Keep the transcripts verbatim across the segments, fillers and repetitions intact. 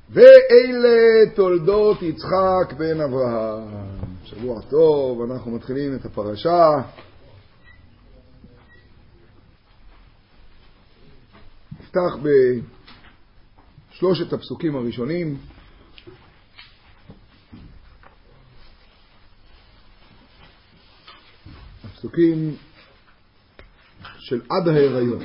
ואלה תולדות יצחק בן אברהם. שבוע טוב, אנחנו מתחילים את הפרשה. נפתח בשלושת הפסוקים הראשונים. הפסוקים של עד ההיריון.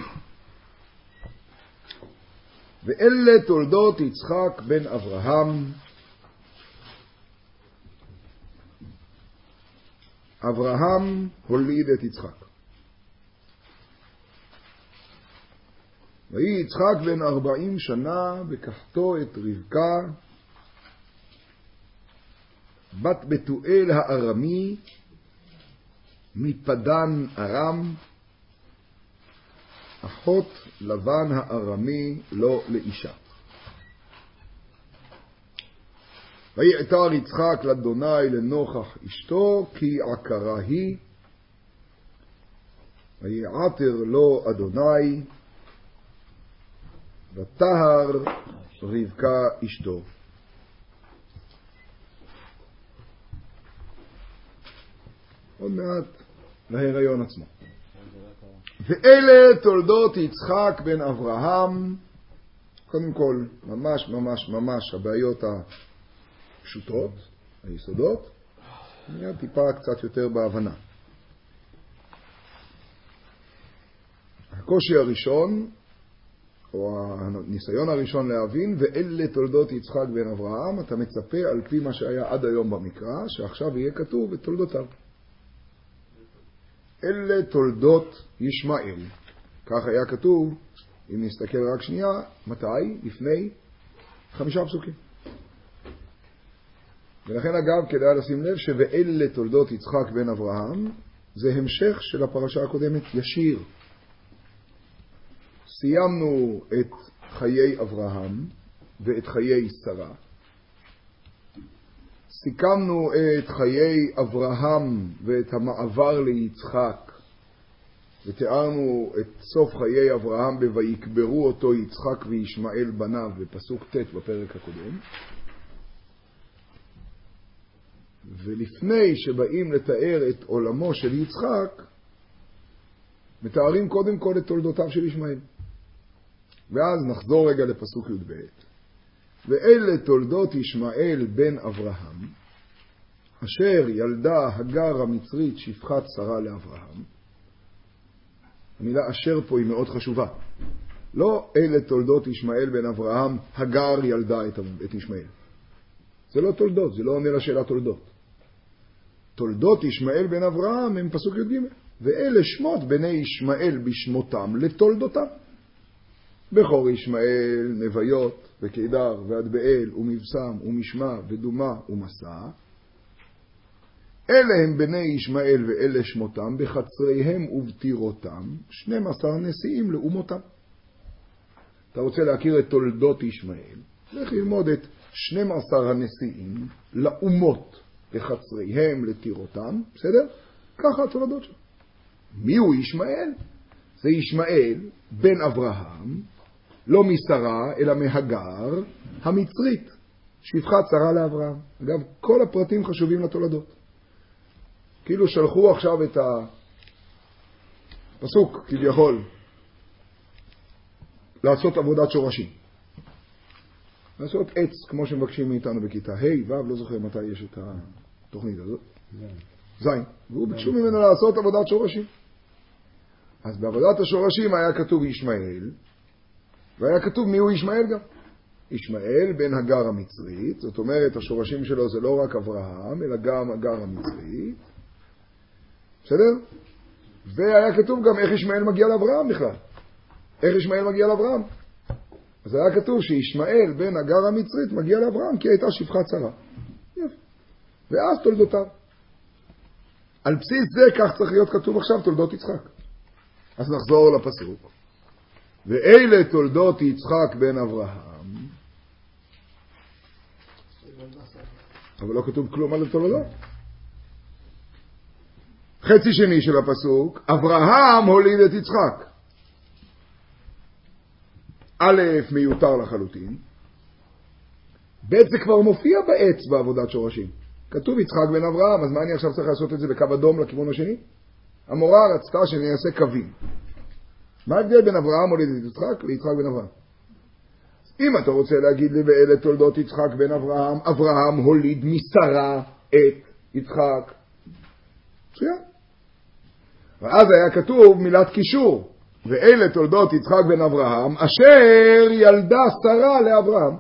ואלה תולדות יצחק בן אברהם. אברהם הוליד את יצחק. ויהי יצחק בן ארבעים שנה בקחתו את רבקה בת בתואל הארמי מפדן ארם, אחות לבן הארמי לא לאישה. ויעתר יצחק לאדוני לנוכח אשתו, כי עקרה היא. ויעתר לו אדוני, ותהר רבקה אשתו. עוד מעט להיריון עצמו. ואלה תולדות יצחק בן אברהם. קודם כל, ממש ממש ממש הבעיות הפשוטות, היסודות. נהיה טיפה קצת יותר בהבנה. הקושי הראשון, או הניסיון הראשון להבין, ואלה תולדות יצחק בן אברהם, אתה מצפה על פי מה שהיה עד היום במקרא, שעכשיו יהיה כתוב את תולדותיו. אלה תולדות ישמעאל. כך היה כתוב, אם נסתכל רק שנייה, מתי? לפני חמישה פסוקים. ולכן אגב, כדאי לשים לב שואלה תולדות יצחק בן אברהם, זה המשך של הפרשה הקודמת ישיר. סיימנו את חיי אברהם ואת חיי שרה. סיכמנו את חיי אברהם ואת המעבר ליצחק, ותיארנו את סוף חיי אברהם ב"ויקברו אותו יצחק וישמעאל בניו" בפסוק ט' בפרק הקודם. ולפני שבאים לתאר את עולמו של יצחק, מתארים קודם כל את תולדותיו של ישמעאל. ואז נחזור רגע לפסוק י"ב. ואלה תולדות ישמעאל בן אברהם, אשר ילדה הגר המצרית שפחת שרה לאברהם. המילה אשר פה היא מאוד חשובה. לא אלה תולדות ישמעאל בן אברהם, הגר ילדה את, את ישמעאל. זה לא תולדות, זה לא עונה לשאלה תולדות. תולדות ישמעאל בן אברהם הם פסוק י"ג. ואלה שמות בני ישמעאל בשמותם לתולדותם. בכור ישמעאל, נביות וקידר ועדבאל ומבשם ומשמע ודומה ומסע. אלה הם בני ישמעאל ואלה שמותם בחצריהם ובתירותם, שנים עשר נשיאים לאומותם. אתה רוצה להכיר את תולדות ישמעאל, צריך ללמוד את שנים עשר הנשיאים לאומות בחצריהם לתירותם, בסדר? ככה התולדות שלו. מי הוא ישמעאל? זה ישמעאל בן אברהם, לא משרה אלא מהגר המצרית שפחת שרה לאברהם. אגב, כל הפרטים חשובים לתולדות. כאילו שלחו עכשיו את הפסוק כביכול לעשות עבודת שורשים, לעשות עץ כמו שמבקשים מאיתנו בכיתה ה' ו', לא זוכר מתי יש את התוכנית הזאת, זין, והוא ביקשו ממנו לעשות עבודת שורשים. אז בעבודת השורשים היה כתוב ישמעאל, והיה כתוב מי הוא ישמעאל גם. ישמעאל בן הגר המצרית, זאת אומרת השורשים שלו זה לא רק אברהם אלא גם הגר המצרית, בסדר? והיה כתוב גם איך ישמעאל מגיע לאברהם בכלל, איך ישמעאל מגיע לאברהם. אז היה כתוב שישמעאל בן הגר המצרית מגיע לאברהם כי הייתה שפחת שרה. יפה. ואז תולדותיו. על בסיס זה כך צריך להיות כתוב עכשיו תולדות יצחק. אז נחזור לפסוק. ואלה תולדות יצחק בן אברהם. אבל לא כתוב כלום על התולדות. חצי שני של הפסוק, אברהם הוליד את יצחק. א', מיותר לחלוטין. ב' זה כבר מופיע בעץ בעבודת שורשים. כתוב יצחק בן אברהם, אז מה אני עכשיו צריך לעשות את זה בקו אדום לכיוון השני? המורה רצתה שאני אעשה קווים. מה ההבדל בין אברהם הוליד את יצחק ליצחק בן אברהם? אם אתה רוצה להגיד לי ואלה תולדות יצחק בן אברהם, אברהם הוליד משרה את יצחק. מצוין. ואז היה כתוב מילת קישור, ואלה תולדות יצחק בן אברהם, אשר ילדה שרה לאברהם.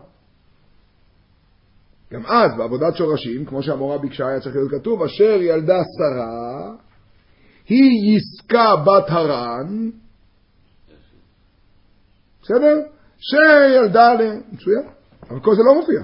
גם אז בעבודת שורשים, כמו שהמורה ביקשה היה צריך להיות כתוב, אשר ילדה שרה, היא יסקה בת הרן, בסדר? שילדה ל... מצוין. אבל כל זה לא מופיע.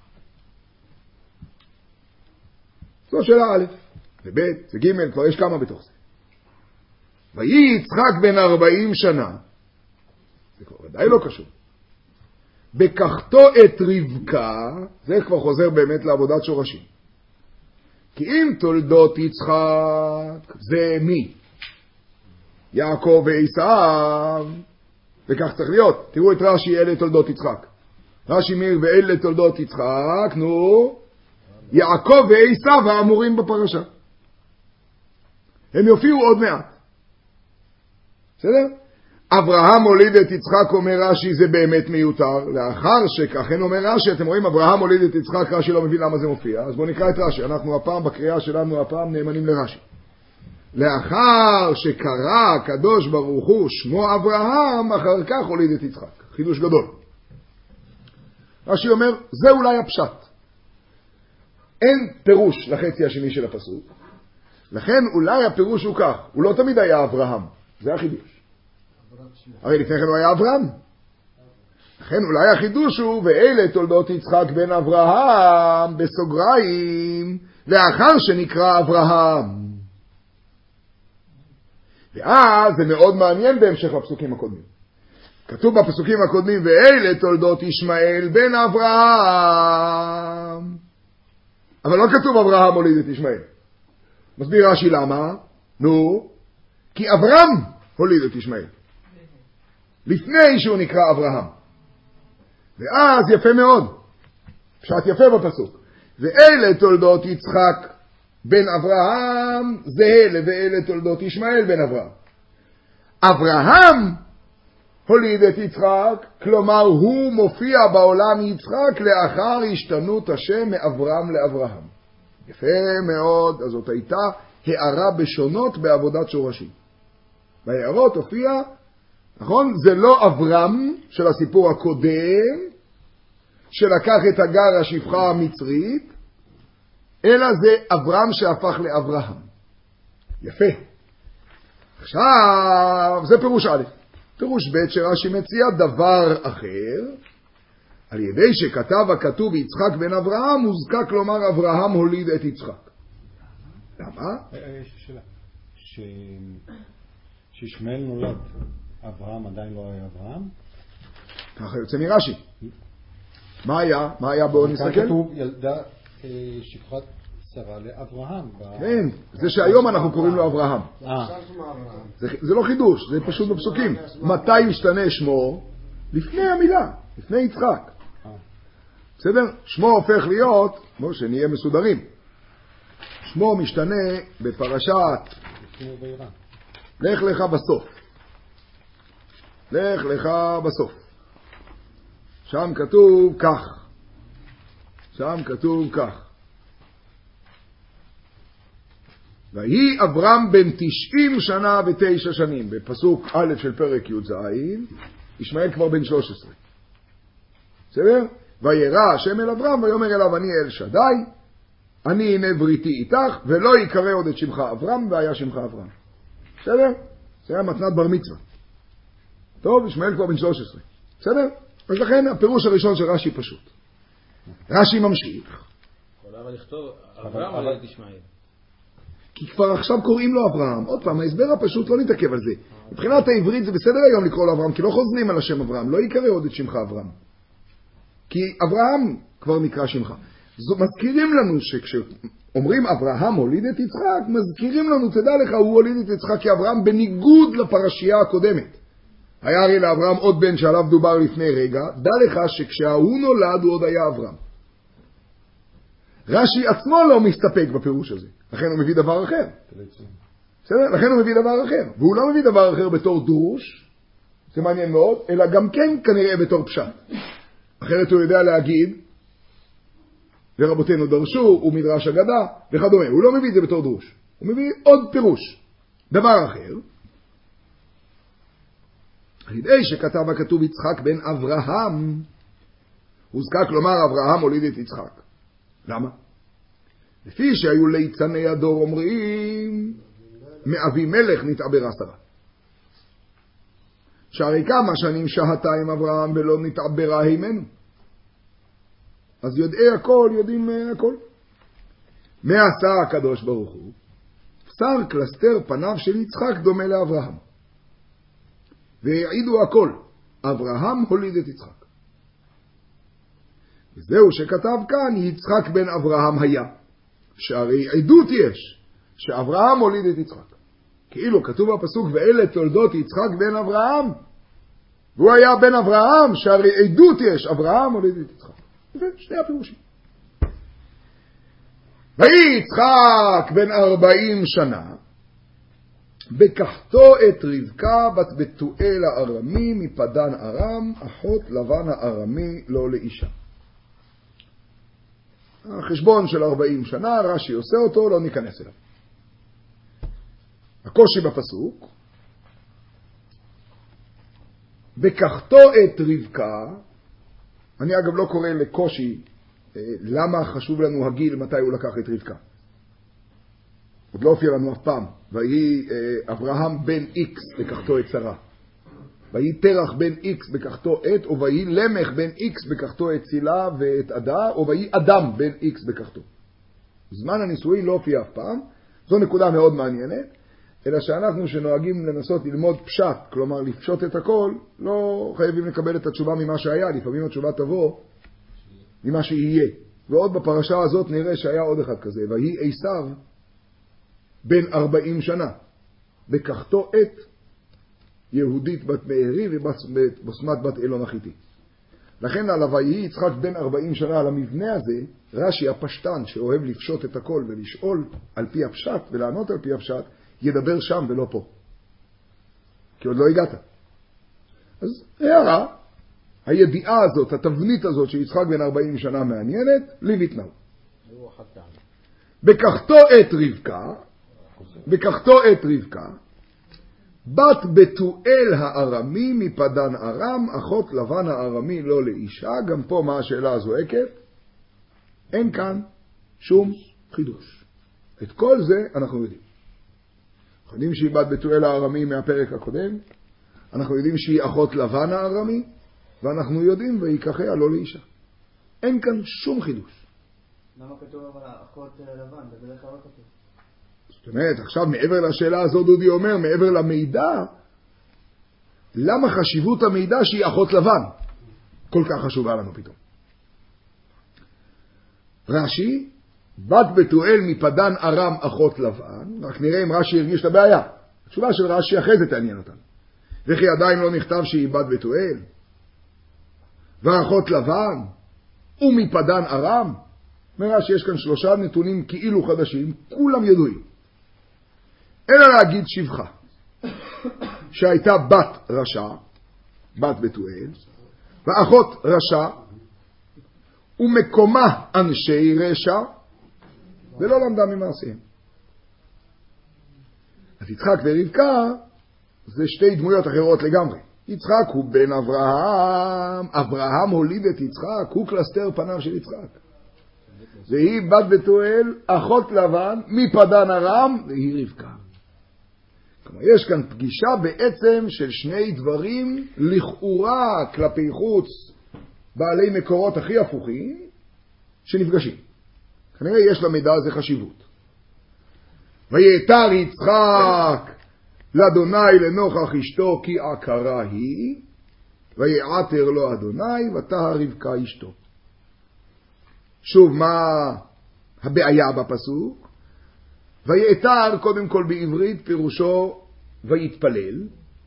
זו שאלה א', וב' וג', כבר יש כמה בתוך זה. ויהי יצחק בן ארבעים שנה, זה כבר ודאי לא קשור, בקחתו את רבקה, זה כבר חוזר באמת לעבודת שורשים. כי אם תולדות יצחק, זה מי? יעקב ועשיו, וכך צריך להיות. תראו את רש"י, אלה תולדות יצחק. רש"י מיר ואלה תולדות יצחק, נו, יעקב ועשיו האמורים בפרשה. הם יופיעו עוד מעט. בסדר? אברהם הוליד את יצחק, אומר רש"י, זה באמת מיותר. לאחר שככן אומר רש"י, אתם רואים, אברהם הוליד את יצחק, רש"י לא מבין למה זה מופיע. אז בואו נקרא את רש"י. אנחנו הפעם, בקריאה שלנו הפעם, נאמנים לרש"י. לאחר שקרא הקדוש ברוך הוא שמו אברהם, אחר כך הוליד את יצחק. חידוש גדול. רש"י אומר, זה אולי הפשט. אין פירוש לחצי השני של הפסוק. לכן אולי הפירוש הוא כך. הוא לא תמיד היה אברהם. זה החידוש. הרי לפני כן הוא היה אברהם. לכן אולי החידוש הוא, ואלה תולדות יצחק בן אברהם, בסוגריים, לאחר שנקרא אברהם. ואז זה מאוד מעניין בהמשך הפסוקים הקודמים. כתוב בפסוקים הקודמים, ואלה תולדות ישמעאל בן אברהם. אבל לא כתוב אברהם הוליד את ישמעאל. מסביר רש"י למה? נו, כי אברהם הוליד את ישמעאל. לפני שהוא נקרא אברהם. ואז יפה מאוד. פשט יפה בפסוק. ואלה תולדות יצחק בן אברהם, זה ואלה תולדות ישמעאל בן אברהם. אברהם הוליד את יצחק, כלומר הוא מופיע בעולם יצחק לאחר השתנות השם מאברהם לאברהם. יפה מאוד, אז זאת הייתה הערה בשונות בעבודת שורשים. בהערות הופיע, נכון? זה לא אברהם של הסיפור הקודם, שלקח את הגר השפחה המצרית, אלא זה אברהם שהפך לאברהם. יפה. עכשיו, זה פירוש א'. פירוש ב' שרש"י מציע דבר אחר, על ידי שכתב הכתוב יצחק בן אברהם, מוזכק לומר אברהם הוליד את יצחק. למה? יש שאלה. שישמעאל נולד, אברהם עדיין לא היה אברהם? ככה יוצא מרש"י. מה היה? מה היה בואו נסתכל? כאן כתוב ילדה שפחת שרה לאברהם. כן, זה שהיום אנחנו קוראים לו אברהם. זה לא חידוש, זה פשוט בפסוקים. מתי משתנה שמו? לפני המילה, לפני יצחק. בסדר? שמו הופך להיות, בואו שנהיה מסודרים. שמו משתנה בפרשת לך לך בסוף. לך לך בסוף. שם כתוב כך. שם כתוב כך. ויהי אברהם בן תשעים שנה ותשע שנים. בפסוק א' של פרק י"ז, ישמעאל כבר בן שלוש עשרה. בסדר? וירא השם אל אברהם ויאמר אליו אני אל שדי, אני הנה בריתי איתך, ולא יקרא עוד את שמך אברהם, והיה שמך אברהם. בסדר? זה היה מתנת בר מצווה. טוב, ישמעאל כבר בן שלוש עשרה. בסדר? אז לכן הפירוש הראשון של רש"י פשוט. רש"י ממשיך. יכול אבל לכתוב אברהם הוליד את ישמעאל. כי כבר עכשיו קוראים לו אברהם. עוד פעם, ההסבר הפשוט לא נתעכב על זה. מבחינת העברית זה בסדר היום לקרוא לו אברהם, כי לא חוזרים על השם אברהם. לא יקרא עוד את שמך אברהם. כי אברהם כבר נקרא שמך. זו, מזכירים לנו שכשאומרים אברהם הוליד את יצחק, מזכירים לנו, תדע לך, הוא הוליד את יצחק כאברהם בניגוד לפרשייה הקודמת. היה הרי לאברהם עוד בן שעליו דובר לפני רגע, דע לך שכשהוא נולד הוא עוד היה אברהם. רש"י עצמו לא מסתפק בפירוש הזה, לכן הוא מביא דבר אחר. בסדר? לכן הוא מביא דבר אחר, והוא לא מביא דבר אחר בתור דרוש, זה מעניין מאוד, אלא גם כן כנראה בתור פשט. אחרת הוא יודע להגיד, ורבותינו דרשו, ומדרש אגדה, וכדומה. הוא לא מביא את זה בתור דרוש. הוא מביא עוד פירוש. דבר אחר, על ידי שכתב הכתוב יצחק בן אברהם, הוזכר כלומר אברהם הוליד את יצחק. למה? לפי שהיו ליצני הדור אומרים, מאבי מלך נתעברה שרה. שהרי כמה שנים שהתה עם אברהם ולא נתעברה הימנו. אז יודעי הכל, יודעים הכל. מה עשה הקדוש ברוך הוא? שר קלסתר פניו של יצחק דומה לאברהם. והעידו הכל, אברהם הוליד את יצחק. וזהו שכתב כאן, יצחק בן אברהם היה. שהרי עדות יש, שאברהם הוליד את יצחק. כאילו כתוב בפסוק, ואלה תולדות יצחק בן אברהם. והוא היה בן אברהם, שהרי עדות יש, אברהם הוליד את יצחק. זה שני הפירושים. ויהי יצחק בן ארבעים שנה, בקחתו את רבקה בת בתואל הארמי מפדן ארם, אחות לבן הארמי לא לאישה. החשבון של ארבעים שנה, רש"י עושה אותו, לא ניכנס אליו. הקושי בפסוק, בקחתו את רבקה, אני אגב לא קורא לקושי למה חשוב לנו הגיל מתי הוא לקח את רבקה. עוד לא הופיע לנו אף פעם. ויהי אברהם בן איקס בקחתו את שרה. ויהי תרח בן איקס בקחתו את, או ויהי למך בן איקס בקחתו את צילה ואת עדה, או ויהי אדם בן איקס בקחתו. זמן הנישואי לא הופיע אף פעם. זו נקודה מאוד מעניינת. אלא שאנחנו שנוהגים לנסות ללמוד פשט, כלומר לפשוט את הכל, לא חייבים לקבל את התשובה ממה שהיה, לפעמים התשובה תבוא ממה שיהיה. ועוד בפרשה הזאת נראה שהיה עוד אחד כזה, ויהי עשיו בן ארבעים שנה, בקחתו את יהודית בת מארי ובוסמת בת אלון החיתי. לכן על ויהי יצחק בן ארבעים שנה, על המבנה הזה, רש"י הפשטן שאוהב לפשוט את הכל ולשאול על פי הפשט ולענות על פי הפשט, ידבר שם ולא פה. כי עוד לא הגעת. אז הערה, הידיעה הזאת, התבנית הזאת שיצחק בן ארבעים שנה מעניינת, ליבית נאו. בקחתו את רבקה, בקחתו את רבקה, בת בתואל הארמי מפדן ארם, אחות לבן הארמי לא לאישה. גם פה מה השאלה הזועקת? אין כאן שום חידוש. את כל זה אנחנו יודעים. אנחנו יודעים שהיא בת בתואל הארמי מהפרק הקודם, אנחנו יודעים שהיא אחות לבן הארמי, ואנחנו יודעים ויקחיה לא לאישה. אין כאן שום חידוש. למה כתוב אבל אחות לבן? זה בדרך כלל לא כתוב. זאת אומרת, עכשיו מעבר לשאלה הזו דודי אומר, מעבר למידע, למה חשיבות המידע שהיא אחות לבן כל כך חשובה לנו פתאום? רש"י, בת בתואל מפדן ארם אחות לבן, רק נראה אם רש"י הרגיש את הבעיה. התשובה של רש"י אחרי זה תעניין אותנו. וכי עדיין לא נכתב שהיא בת בתואל, ואחות לבן, ומפדן ארם. אומר שיש כאן שלושה נתונים כאילו חדשים, כולם ידועים. אלא להגיד שבחה, שהייתה בת רשע, בת בתואל, ואחות רשע, ומקומה אנשי רשע, ולא למדה ממעשיהם. אז יצחק ורבקה זה שתי דמויות אחרות לגמרי. יצחק הוא בן אברהם, אברהם הוליד את יצחק, הוא קלסתר פניו של יצחק. והיא בת בתואל, אחות לבן, מפדן ארם, והיא רבקה. כלומר, יש כאן פגישה בעצם של שני דברים לכאורה כלפי חוץ, בעלי מקורות הכי הפוכים, שנפגשים. כנראה יש למידע הזה חשיבות. ויתר יצחק לאדוני לנוכח אשתו כי עקרה היא, ויעתר לו אדוני ותהר רבקה אשתו. שוב, מה הבעיה בפסוק? ויתר קודם כל בעברית פירושו ויתפלל,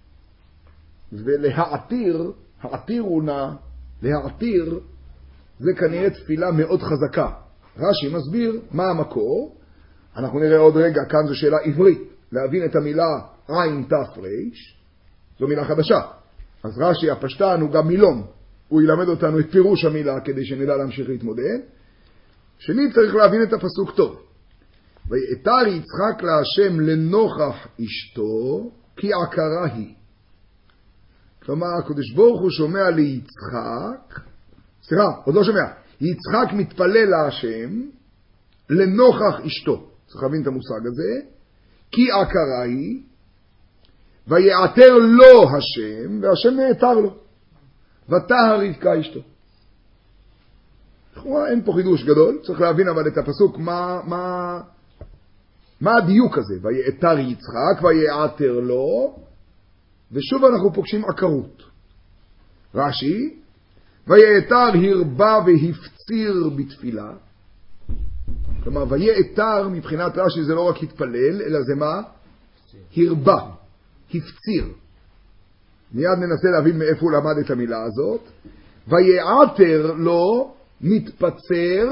ולהעתיר, העתיר הוא נע, להעתיר זה כנראה תפילה מאוד חזקה. רש"י מסביר מה המקור. אנחנו נראה עוד רגע, כאן זו שאלה עברית, להבין את המילה עין תף ריש, זו מילה חדשה. אז רש"י הפשטן הוא גם מילון, הוא ילמד אותנו את פירוש המילה כדי שנדע להמשיך להתמודד. שני, צריך להבין את הפסוק טוב. ויתר יצחק להשם לנוכח אשתו, כי עקרה היא. כלומר, הקדוש ברוך הוא שומע ליצחק, סליחה, עוד לא שומע, יצחק מתפלל להשם לנוכח אשתו. צריך להבין את המושג הזה. כי עקרה היא, ויעתר לו השם, והשם נעתר לו. ותהר רבקה אשתו. אין פה חידוש גדול, צריך להבין אבל את הפסוק, מה, מה, מה הדיוק הזה? ויעתר יצחק, ויעתר לו, ושוב אנחנו פוגשים עקרות. רש"י, ויעתר הרבה והפציר בתפילה. כלומר, ויעתר מבחינת רש"י זה לא רק התפלל, אלא זה מה? הרבה, הפציר. מיד ננסה להבין מאיפה הוא למד את המילה הזאת. ויעתר לו מתפצר,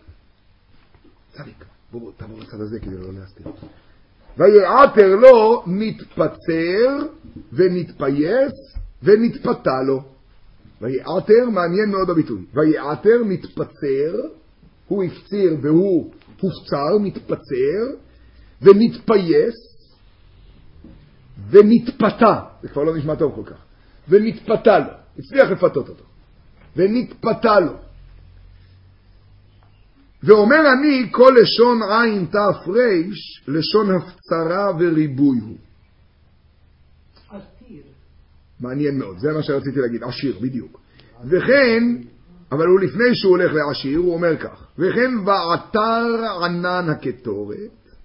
צדיק, בוא בוא תעבור לצד הזה כדי לא להסתיר. ויעתר לו מתפצר ונתפייס ונתפתה לו. ויעתר, מעניין מאוד הביטוי. ויעתר מתפצר, הוא הפציר והוא הופצר, מתפצר, ונתפייס, ונתפתה. זה כבר לא נשמע טוב כל כך. ונתפתה לו. הצליח לפתות אותו. ונתפתה לו. ואומר אני, כל לשון עין תף ריש, לשון הפצרה וריבוי הוא. עשיר. מעניין מאוד, זה מה שרציתי להגיד, עשיר, בדיוק. וכן, אבל הוא לפני שהוא הולך לעשיר, הוא אומר כך, וכן ועתר ענן הקטורת,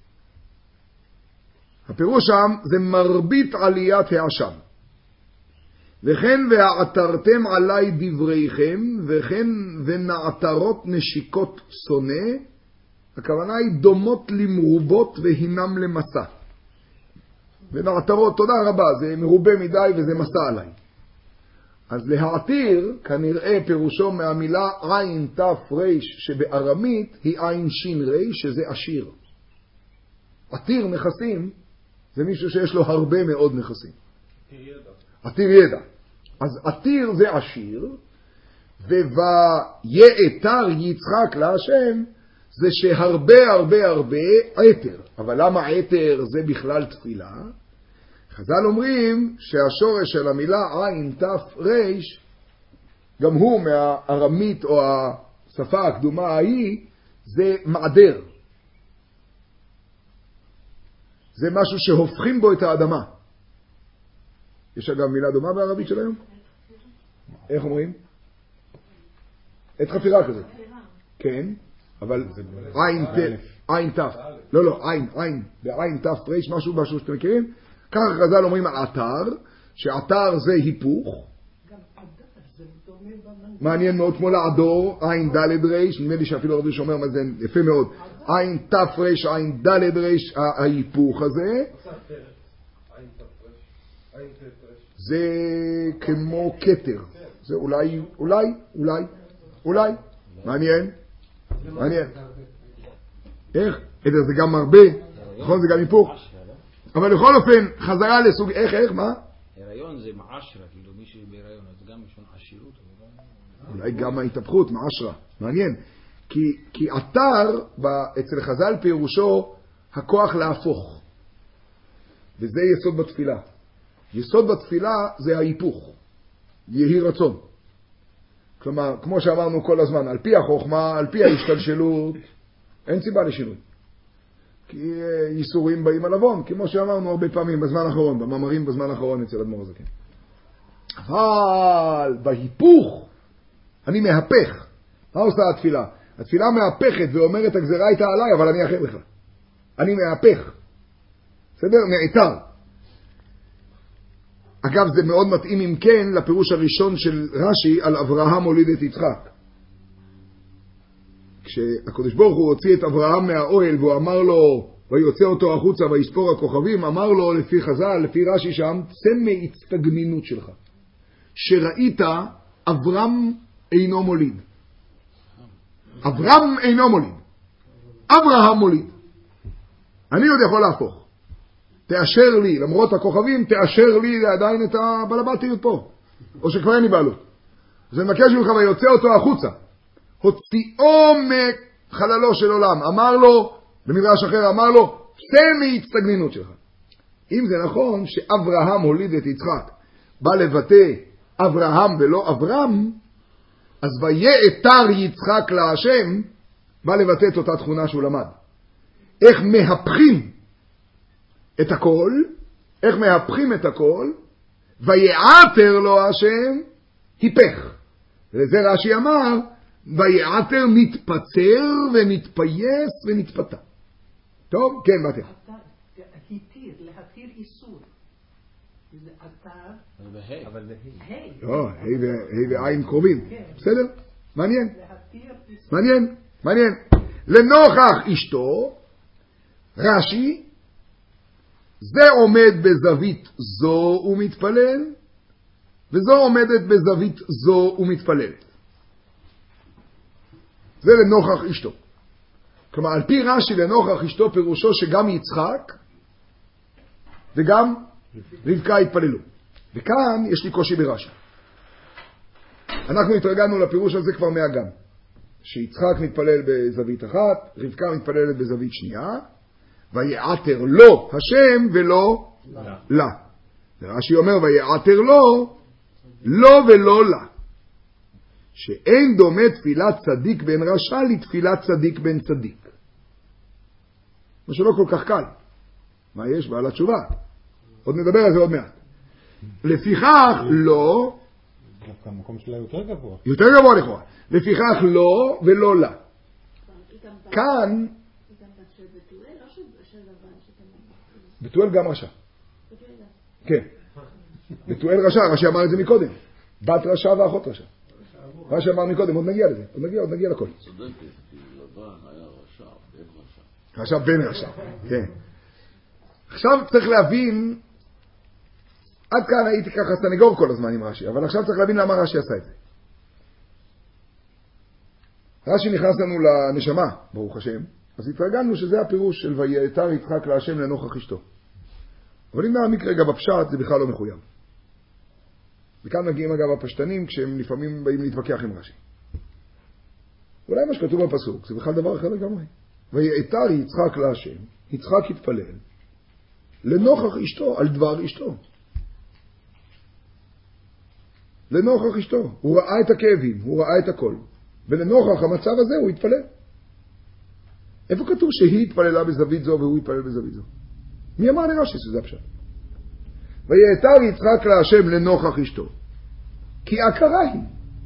הפירוש שם זה מרבית עליית העשן. וכן ועתרתם עלי דבריכם, וכן ונעתרות נשיקות שונא, הכוונה היא דומות למרובות והינם למסע. ונעתרות, תודה רבה, זה מרובה מדי וזה מסע עליי. אז להעתיר, כנראה פירושו מהמילה עין תף ריש, שבארמית היא עין שין ריש, שזה עשיר. עתיר נכסים, זה מישהו שיש לו הרבה מאוד נכסים. עתיר ידע. אז עתיר זה עשיר, וויעתר יצחק להשם, זה שהרבה הרבה הרבה עתר. אבל למה עתר זה בכלל תפילה? חז"ל אומרים שהשורש של המילה עין תף ריש, גם הוא מהארמית או השפה הקדומה ההיא, זה מעדר. זה משהו שהופכים בו את האדמה. יש אגב מילה דומה בערבית של היום? איך אומרים? את חפירה כזה. כן, אבל עין תף. לא, לא, עין, עין. בעין תף ריש, משהו משהו שאתם מכירים? ככה חז"ל אומרים על עתר, שעתר זה היפוך. גם עדר, זה דומה במנגנון. מעניין מאוד, כמו לעדור, עין דלת ריש, נדמה לי שאפילו רבי שאומר מה זה יפה מאוד. עין תף ריש, עין דלת ריש, ההיפוך הזה. זה כמו כתר. זה אולי, אולי, אולי, אולי. מעניין. מעניין. איך? זה גם הרבה. נכון, זה גם היפוך. אבל בכל אופן, חזרה לסוג, איך, איך, מה? הריון זה מעשרה, כאילו מישהו בהיריון, אז גם יש עשירות. אולי גם ההתהפכות, מעשרה. מעניין. כי, כי עתר, אצל חז"ל פירושו, הכוח להפוך. וזה יסוד בתפילה. יסוד בתפילה זה ההיפוך. יהי רצון. כלומר, כמו שאמרנו כל הזמן, על פי החוכמה, על פי ההשתלשלות, אין סיבה לשינוי. כי ייסורים באים על אבון, כמו שאמרנו הרבה פעמים בזמן האחרון, במאמרים בזמן האחרון אצל אדמו"ר הזקן. אבל בהיפוך, אני מהפך. מה עושה התפילה? התפילה מהפכת ואומרת, הגזרה הייתה עליי, אבל אני אחר לך. אני מהפך. בסדר? נעתר. אגב, זה מאוד מתאים אם כן לפירוש הראשון של רש"י על אברהם הוליד את יצחק. כשהקדוש ברוך הוא הוציא את אברהם מהאוהל והוא אמר לו, ויוצא אותו החוצה ויספור הכוכבים, אמר לו לפי חז"ל, לפי רש"י שם, צא מהצטגנינות שלך. שראית אברהם אינו מוליד. אברהם אינו מוליד. אברהם מוליד. אני עוד יכול להפוך. תאשר לי, למרות הכוכבים, תאשר לי עדיין את הבלבטיות פה. או שכבר אין לי בעלות. אז אני מבקש ממך ויוצא אותו החוצה. הוציאו מחללו של עולם. אמר לו, במדרש אחר אמר לו, צא מהצטגנינות שלך. אם זה נכון שאברהם הוליד את יצחק, בא לבטא אברהם ולא אברהם, אז ויעתר יצחק להשם, בא לבטא את אותה תכונה שהוא למד. איך מהפכים את הכל, איך מהפכים את הכל, ויעתר לו השם, היפך. ולזה רש"י אמר, ויעתר מתפצר ומתפייס ונתפתה. טוב? כן, באתם. התיר, להתיר איסור. זה אתר. אבל בהי. לא, ה' ועין קרובים. בסדר? מעניין. מעניין. מעניין. לנוכח אשתו, רש"י, זה עומד בזווית זו ומתפלל, וזו עומדת בזווית זו ומתפללת. זה לנוכח אשתו. כלומר, על פי רש"י לנוכח אשתו פירושו שגם יצחק וגם רבקה התפללו. וכאן יש לי קושי ברש"י. אנחנו התרגלנו לפירוש הזה כבר מהגן. שיצחק מתפלל בזווית אחת, רבקה מתפללת בזווית שנייה, ויעתר לו השם ולא לה. רש"י אומר ויעתר לו, לא ולא לה. שאין דומה תפילת צדיק בן רשע לתפילת צדיק בן צדיק. מה שלא כל כך קל. מה יש? בעל התשובה. עוד נדבר על זה עוד מעט. לפיכך לא... דווקא המקום שלה יותר גבוה. יותר גבוה לכאורה. לפיכך לא ולא לה. כאן... בתואל גם רשע. כן. בתואל רשע, רשע אמר את זה מקודם. בת רשע ואחות רשע. רשע אמר מקודם, עוד נגיע לזה. עוד נגיע, עוד נגיע לכל. צודקת, כי לבן היה רשע, בן רשע. רשע בן רשע, כן. עכשיו צריך להבין, עד כאן הייתי ככה סנגור כל הזמן עם רש"י, אבל עכשיו צריך להבין למה רש"י עשה את זה. רש"י נכנס לנו לנשמה, ברוך השם, אז התרגלנו שזה הפירוש של ויעתר יצחק להשם לנוכח אשתו. אבל אם נעמיק רגע בפשט, זה בכלל לא מחויב. וכאן מגיעים אגב הפשטנים כשהם לפעמים באים להתווכח עם רש"י. אולי מה שכתוב בפסוק, זה בכלל דבר אחר לגמרי. ויעתר יצחק להשם, יצחק התפלל, לנוכח אשתו, על דבר אשתו. לנוכח אשתו. הוא ראה את הכאבים, הוא ראה את הכל. ולנוכח המצב הזה הוא התפלל. איפה כתוב שהיא התפללה בזווית זו והוא התפלל בזווית זו? מי אמר לרש"י שזה הפשט? ויעתר יצחק להשם לנוכח אשתו. כי הכרה היא.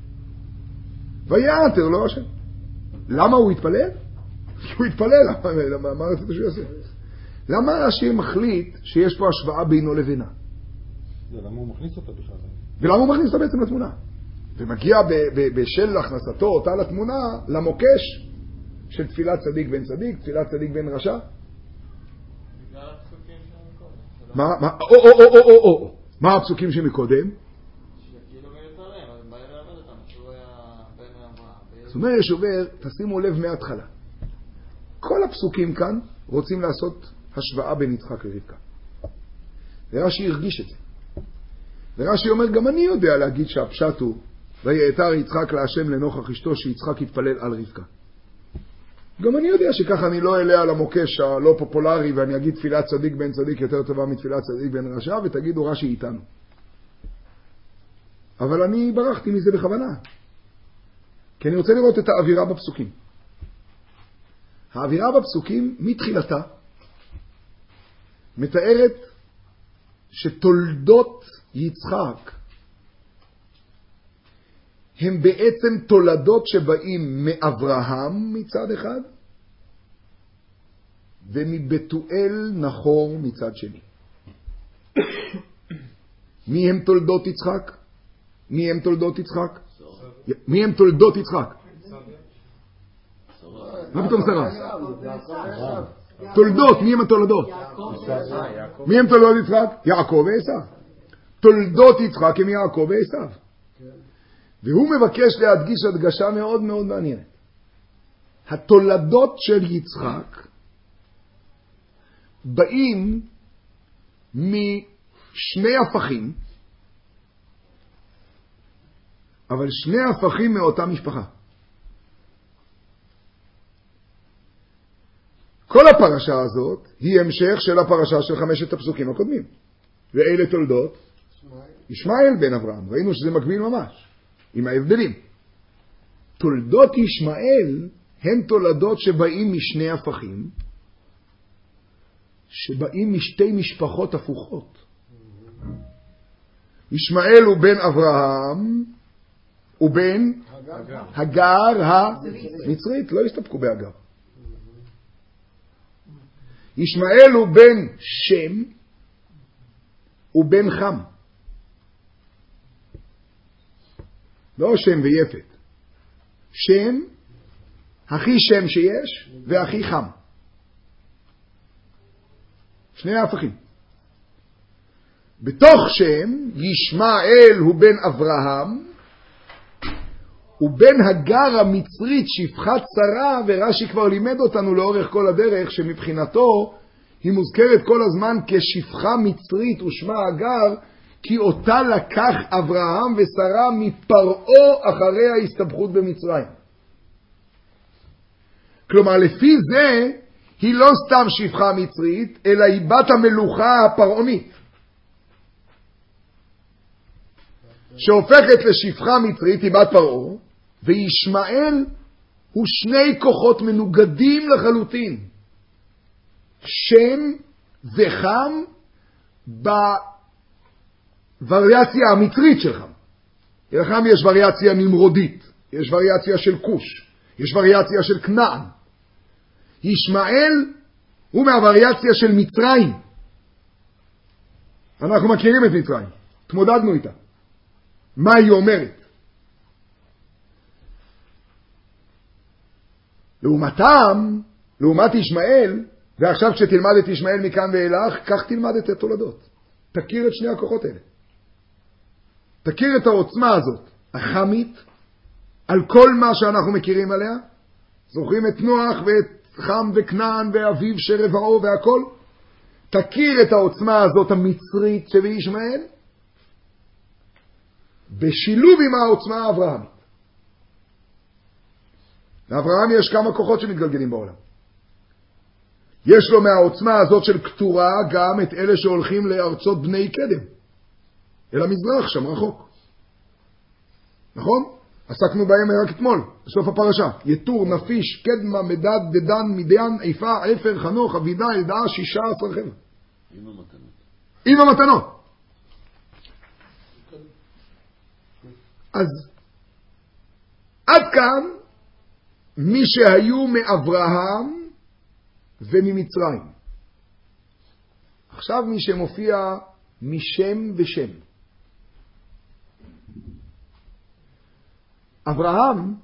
ויעתר לו השם. למה הוא התפלל? כי הוא התפלל. למה, מה רצית שהוא יעשה? למה רש"י מחליט שיש פה השוואה בינו לבינה? למה הוא מכניס אותה בכלל? ולמה הוא מכניס אותה בעצם לתמונה? ומגיע בשל הכנסתו אותה לתמונה למוקש של תפילת צדיק בן צדיק, תפילת צדיק בן רשע. בגלל הפסוקים שמקודם. מה, מה, או, או, או, או, או, או. מה הפסוקים שמקודם? שכאילו מיותר להם, אבל הם באים ללמד אותם, שהוא היה בן אברהם. זאת אומרת, שובר, תשימו לב מההתחלה. כל הפסוקים כאן רוצים לעשות השוואה בין יצחק לרבקה. ורש"י הרגיש את זה. ורש"י אומר, גם אני יודע להגיד שהפשט הוא, ויעתר יצחק להשם לנוכח אשתו, שיצחק יתפלל על רבקה. גם אני יודע שככה אני לא אעלה על המוקש הלא פופולרי, ואני אגיד תפילת צדיק בן צדיק יותר טובה מתפילת צדיק בן רשע, ותגידו רש"י איתנו. אבל אני ברחתי מזה בכוונה. כי אני רוצה לראות את האווירה בפסוקים. האווירה בפסוקים, מתחילתה, מתארת שתולדות יצחק הם בעצם תולדות שבאים מאברהם מצד אחד, ומבתואל נחור מצד שני. מי הם תולדות יצחק? מי הם תולדות יצחק? מי הם תולדות יצחק? מה פתאום שרה? תולדות, מי הם התולדות? מי הם תולדות יצחק? יעקב ועשיו. תולדות יצחק הם יעקב ועשיו. והוא מבקש להדגיש הדגשה מאוד מאוד מעניינת. התולדות של יצחק באים משני הפכים, אבל שני הפכים מאותה משפחה. כל הפרשה הזאת היא המשך של הפרשה של חמשת הפסוקים הקודמים. ואלה תולדות ישמעאל בן אברהם. ראינו שזה מקביל ממש, עם ההבדלים. תולדות ישמעאל הן תולדות שבאים משני הפכים, שבאים משתי משפחות הפוכות. ישמעאל הוא בן אברהם, הוא בן הגר המצרית. לא הסתפקו בהגר. ישמעאל הוא בן שם, הוא בן חם. לא שם ויפת. שם, הכי שם שיש, והכי חם. שני ההפכים. בתוך שם, ישמעאל הוא בן אברהם, הוא בן הגר המצרית שפחת שרה, ורש"י כבר לימד אותנו לאורך כל הדרך, שמבחינתו היא מוזכרת כל הזמן כשפחה מצרית ושמה הגר, כי אותה לקח אברהם ושרה מפרעה אחרי ההסתבכות במצרים. כלומר, לפי זה, היא לא סתם שפחה מצרית, אלא היא בת המלוכה הפרעונית, שהופכת לשפחה מצרית, היא בת פרעה, וישמעאל הוא שני כוחות מנוגדים לחלוטין. שם וחם בווריאציה המצרית של חם. לחם יש וריאציה נמרודית, יש וריאציה של כוש, יש וריאציה של כנען. ישמעאל הוא מהווריאציה של מצרים. אנחנו מכירים את מצרים, תמודדנו איתה. מה היא אומרת? לעומתם, לעומת ישמעאל, ועכשיו כשתלמד את ישמעאל מכאן ואילך, כך תלמד את התולדות. תכיר את שני הכוחות האלה. תכיר את העוצמה הזאת, החמית, על כל מה שאנחנו מכירים עליה. זוכרים את נוח ואת חם וכנען ואביו שרבעו והכל. תכיר את העוצמה הזאת המצרית שבישמעאל, בשילוב עם העוצמה האברהמית. לאברהם יש כמה כוחות שמתגלגלים בעולם. יש לו מהעוצמה הזאת של כתורה גם את אלה שהולכים לארצות בני קדם, אל המזרח, שם רחוק. נכון? עסקנו בהם רק אתמול, בסוף הפרשה. יתור, נפיש, קדמה, מדד, דדן, מדיין, איפה, עפר, חנוך, אבידה, אלדעה, שישה עשר חבר'ה. עם המתנות. עם המתנות. אז עד כאן מי שהיו מאברהם וממצרים. עכשיו מי שמופיע משם ושם. אברהם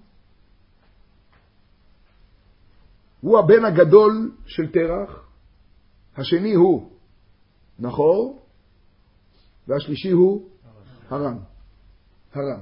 הוא הבן הגדול של תרח, השני הוא נחור, והשלישי הוא הרן. הרן.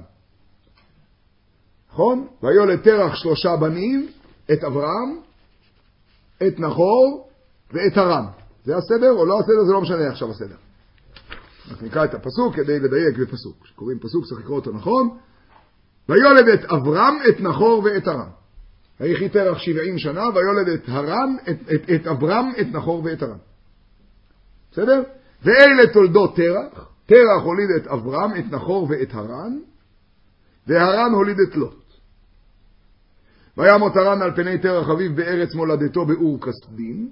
נכון? ויולד תרח שלושה בנים, את אברהם, את נחור ואת הרן. זה הסדר או לא הסדר? זה לא משנה עכשיו הסדר. אנחנו נקרא את הפסוק כדי לדייק בפסוק. כשקוראים פסוק צריך לקרוא אותו נכון. ויולד את אברהם, את נחור ואת הרן. ויחי תרח שבעים שנה, ויולד את הרן, את, את, את אברהם, את נחור ואת הרן. בסדר? ואלה תולדות תרח. תרח הוליד את אברהם, את נחור ואת הרן, והרן הוליד את לוט. וימות הרן על פני תרח אביו בארץ מולדתו באור כסדים.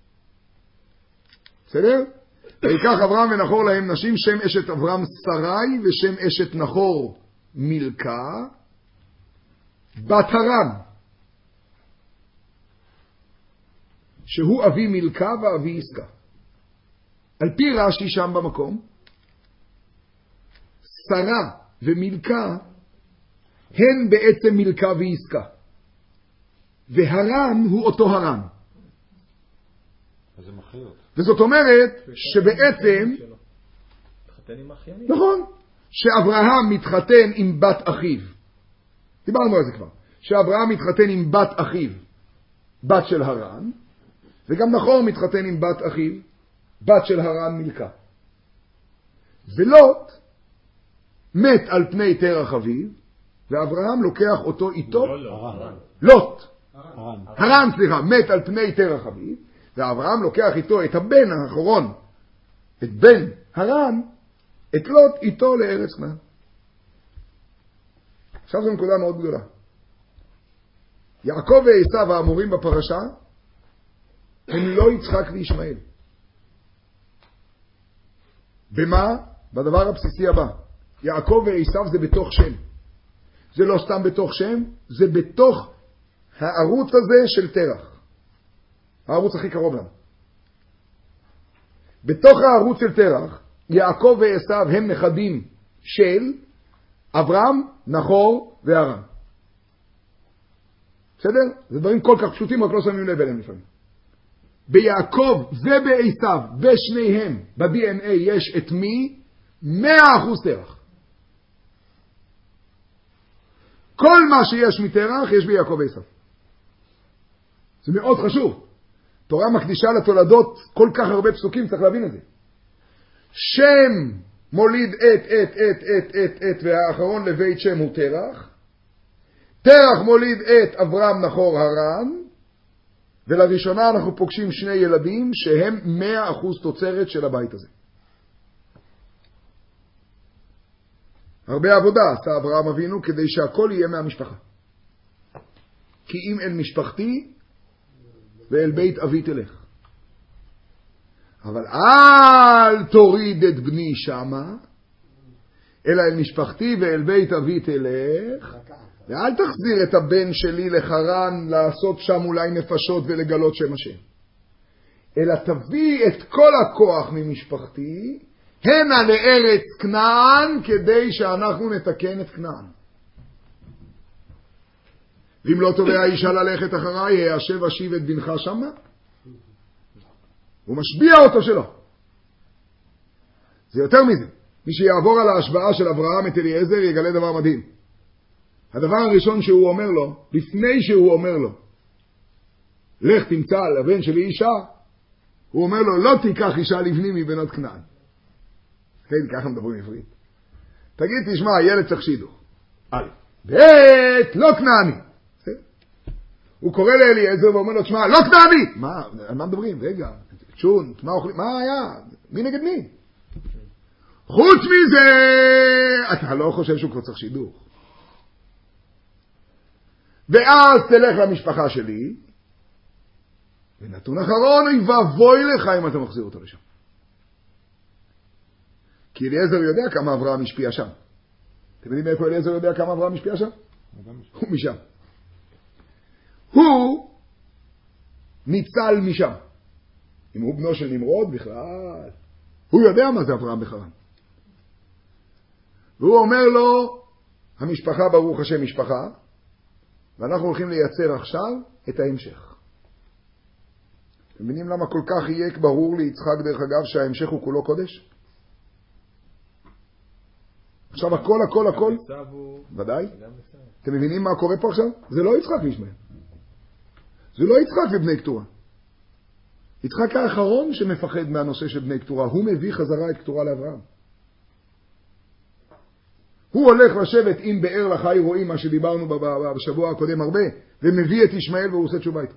בסדר? ויקח אברהם ונחור להם נשים, שם אשת אברהם שרי ושם אשת נחור מילכה, בת הרן, שהוא אבי מילכה ואבי עסקה. על פי רש"י שם במקום, שרה ומילכה הן בעצם מילכה ועסקה, והרן הוא אותו הרן. אז זה מחיות. וזאת אומרת שבעצם מתחתן עם אחיינית. נכון, שאברהם מתחתן עם בת אחיו. דיברנו על זה כבר. שאברהם מתחתן עם בת אחיו בת של הרן, וגם נחור מתחתן עם בת אחיו, בת של הרן מילכה. ולוט מת על פני תרח אביו, ואברהם לוקח אותו איתו. לא, לא, הרן. לוט. הרן. הרן, סליחה, מת על פני תרח אביו, ואברהם לוקח איתו את הבן האחרון, את בן הרן, את לוט איתו לארץ כנען. עכשיו זו נקודה מאוד גדולה. יעקב ועשיו האמורים בפרשה הם לא יצחק וישמעאל. במה? בדבר הבסיסי הבא. יעקב ועשיו זה בתוך שם. זה לא סתם בתוך שם, זה בתוך הערוץ הזה של תרח. הערוץ הכי קרוב לנו. בתוך הערוץ של תרח, יעקב ועשיו הם נכדים של אברהם, נחור והרן. בסדר? זה דברים כל כך פשוטים, רק לא שמים לב אליהם לפעמים. ביעקב ובעשיו, בשניהם, ב-די אן איי יש את מי? מאה אחוז תרח. כל מה שיש מתרח יש ביעקב ועשיו. זה מאוד חשוב. תורה מקדישה לתולדות כל כך הרבה פסוקים, צריך להבין את זה. שם מוליד את, את, את, את, את, את, והאחרון לבית שם הוא תרח. תרח מוליד את אברהם נחור הרן, ולראשונה אנחנו פוגשים שני ילדים שהם מאה אחוז תוצרת של הבית הזה. הרבה עבודה עשה אברהם אבינו כדי שהכל יהיה מהמשפחה. כי אם אל משפחתי ואל בית אבי תלך. אבל אל תוריד את בני שמה, אלא אל משפחתי ואל בית אבי תלך, ואל תחזיר את הבן שלי לחרן לעשות שם אולי נפשות ולגלות שם השם. אלא תביא את כל הכוח ממשפחתי, הנה לארץ כנען, כדי שאנחנו נתקן את כנען. ואם לא תובע האישה ללכת אחריי, השב אשיב את בנך שמה. הוא משביע אותו שלו. זה יותר מזה. מי שיעבור על ההשבעה של אברהם את אליעזר יגלה דבר מדהים. הדבר הראשון שהוא אומר לו, לפני שהוא אומר לו, לך תמצא לבן שלי אישה, הוא אומר לו, לא תיקח אישה לבני מבנות כנען. כן, ככה מדברים עברית. תגיד, תשמע, ילד צריך שידוך. א', ב', לא כנעני. הוא קורא לאליעזר ואומר לו, תשמע, לא כנעני! מה, על מה מדברים? רגע, צ'ון, מה אוכלים? מה היה? מי נגד מי? חוץ מזה, אתה לא חושב שהוא כבר צריך שידוך. ואז תלך למשפחה שלי, ונתון אחרון, אוי ואבוי לך אם אתה מחזיר אותו לשם. כי אליעזר יודע כמה אברהם השפיע שם. אתם יודעים מאיפה אליעזר יודע כמה אברהם השפיע שם? הוא משם. הוא ניצל משם. אם הוא בנו של נמרוד בכלל, הוא יודע מה זה אברהם בחרן. והוא אומר לו, המשפחה ברוך השם משפחה, ואנחנו הולכים לייצר עכשיו את ההמשך. אתם מבינים למה כל כך יהיה ברור ליצחק דרך אגב שההמשך הוא כולו קודש? עכשיו הכל הכל הכל, ודאי. אתם מבינים מה קורה פה עכשיו? זה לא יצחק וישמעאל. זה לא יצחק ובני קטורה. יצחק האחרון שמפחד מהנושא של בני קטורה, הוא מביא חזרה את קטורה לאברהם. הוא הולך לשבת עם באר לחי רואים, מה שדיברנו בשבוע הקודם הרבה, ומביא את ישמעאל והוא עושה תשובה איתו.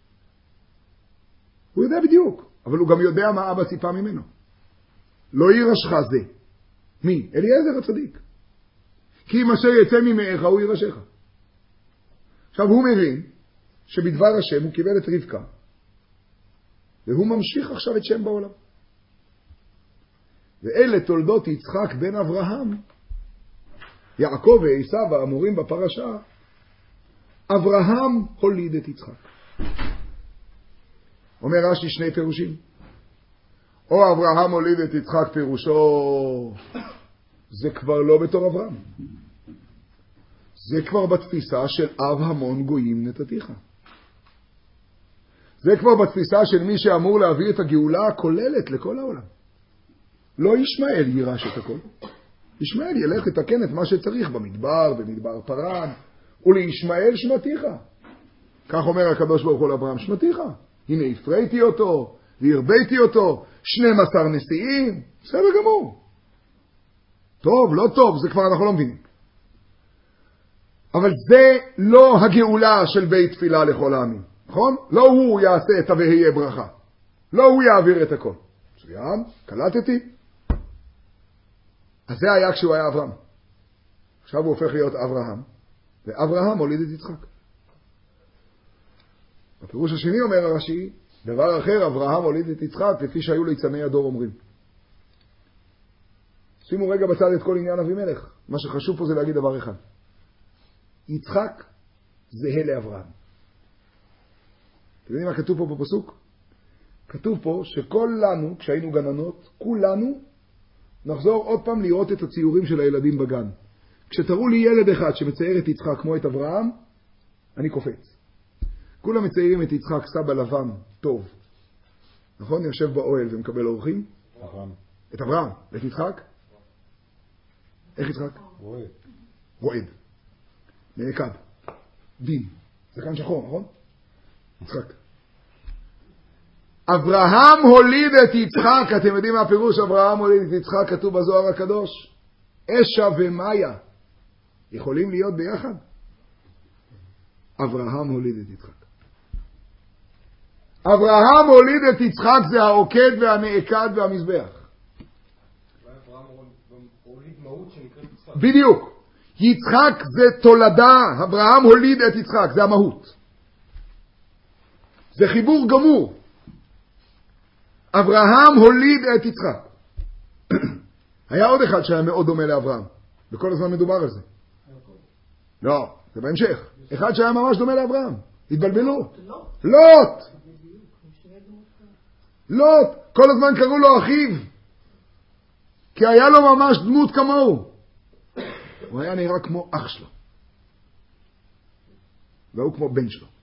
הוא יודע בדיוק, אבל הוא גם יודע מה אבא ציפה ממנו. לא יירשך זה. מי? אליעזר הצדיק. כי אם אשר יצא ממאיך הוא יירשך. עכשיו הוא מבין שבדבר השם הוא קיבל את רבקה, והוא ממשיך עכשיו את שם בעולם. ואלה תולדות יצחק בן אברהם, יעקב ועשיו האמורים בפרשה. אברהם הוליד את יצחק. אומר רש"י שני פירושים. או אברהם הוליד את יצחק פירושו, זה כבר לא בתור אברהם. זה כבר בתפיסה של אב המון גויים נתתיך. זה כבר בתפיסה של מי שאמור להביא את הגאולה הכוללת לכל העולם. לא ישמעאל יירש את הכל. ישמעאל ילך לתקן את מה שצריך במדבר, במדבר פרן, ולישמעאל שמתיך. כך אומר הקדוש ברוך הוא לאברהם, שמתיך, הנה הפריתי אותו, והרביתי אותו, שנים עשר נשיאים, בסדר גמור. טוב, לא טוב, זה כבר אנחנו לא מבינים. אבל זה לא הגאולה של בית תפילה לכל העמים, נכון? לא הוא יעשה את הווהיה ברכה. לא הוא יעביר את הכל. מצוין, קלטתי. אז זה היה כשהוא היה אברהם. עכשיו הוא הופך להיות אברהם, ואברהם הוליד את יצחק. בפירוש השני אומר הרש"י, דבר אחר, אברהם הוליד את יצחק, לפי שהיו ליצני הדור אומרים. שימו רגע בצד את כל עניין אבימלך. מה שחשוב פה זה להגיד דבר אחד. יצחק זהה לאברהם. אתם יודעים מה כתוב פה בפסוק? כתוב פה שכולנו, כשהיינו גננות, כולנו נחזור עוד פעם לראות את הציורים של הילדים בגן. כשתראו לי ילד אחד שמצייר את יצחק כמו את אברהם, אני קופץ. כולם מציירים את יצחק סבא לבן, טוב. נכון? יושב באוהל ומקבל אורחים. אברהם. את אברהם. ואת יצחק? איך יצחק? רועד. רועד. נעקד. דין. זה כאן שחור, נכון? יצחק. אברהם הוליד את יצחק. אתם יודעים מה הפירוש? אברהם הוליד את יצחק, כתוב בזוהר הקדוש. אשה ומאיה יכולים להיות ביחד? אברהם הוליד את יצחק. אברהם הוליד את יצחק, זה העוקד והנעקד והמזבח. אברהם הוליד מהות שנקראת יצחק. בדיוק. יצחק זה תולדה, אברהם הוליד את יצחק, זה המהות. זה חיבור גמור. אברהם הוליד את יצחק. היה עוד אחד שהיה מאוד דומה לאברהם, וכל הזמן מדובר על זה. לא, זה בהמשך. אחד שהיה ממש דומה לאברהם. התבלבלו. לוט. לוט. כל הזמן קראו לו אחיו. כי היה לו ממש דמות כמוהו. הוא היה נראה כמו אח שלו. והוא כמו בן שלו.